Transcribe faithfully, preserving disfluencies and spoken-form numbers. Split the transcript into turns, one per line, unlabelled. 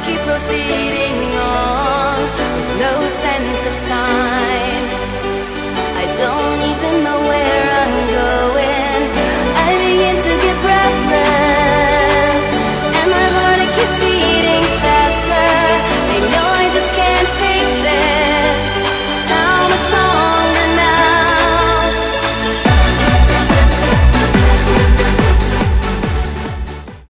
keep proceeding on with no sense of time.